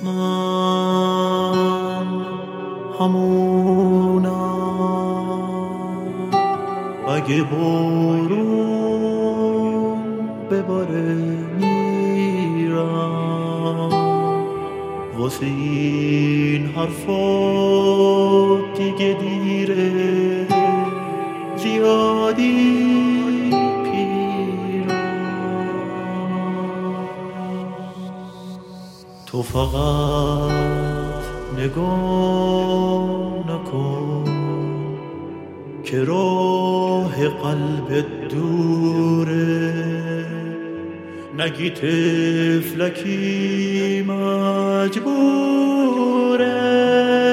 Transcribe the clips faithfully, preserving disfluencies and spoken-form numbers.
من همونم اگه بارون بباره میرم واسه این حرفات دیگه دیره زیادی تو فقط نگاه نکن که راه قلبت دوره نگی طفلکی مجبوره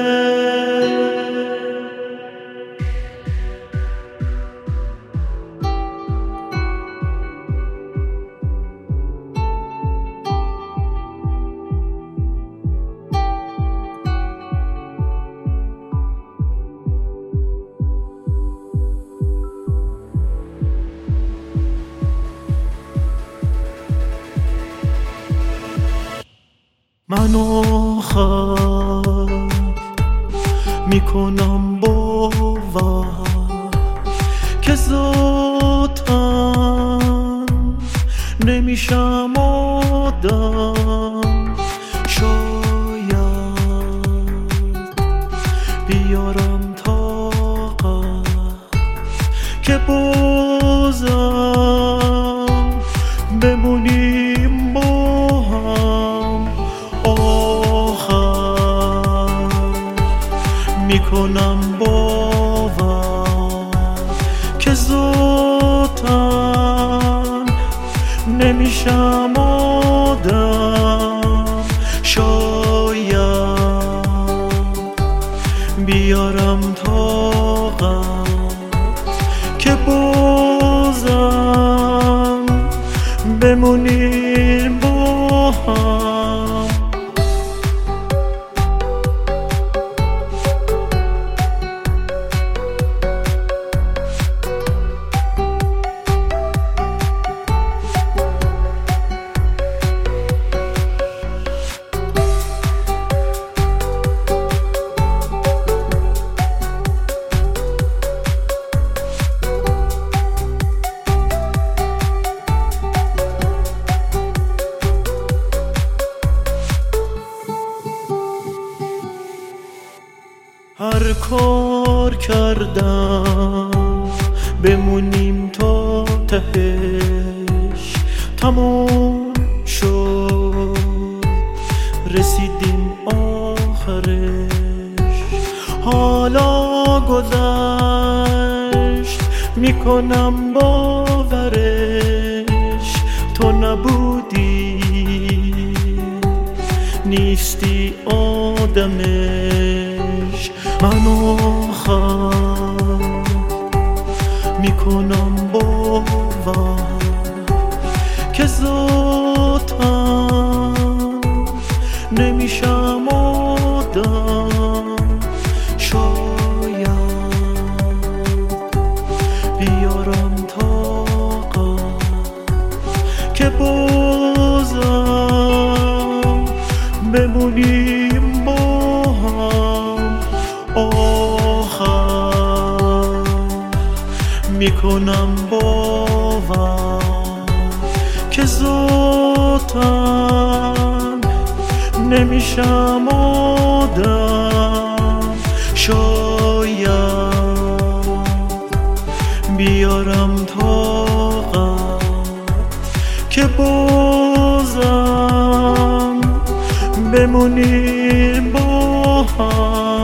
من آخر میکنم باور که ذاتاً نمیشم آدم شاید بیارم طاقت که بازم بمونیم با هم آخر میکنم باور که ذاتاً نمیشم آدم شاید بیارم طاقت که بازم بمونیم با هم هر کار کردم بمونیم تا تهش تموم شد رسیدیم آخرش حالا گذشت میکنم باورش تو نبودی نیستی آدمش من آخر میکنم باور که ذاتاً نمیشم آدم شاید بیارم طاقت که بازم بمونیم با هم آخر میکنم باور که ذاتاً نمیشم آدم شاید بیارم طاقت که بازم بمونیم با هم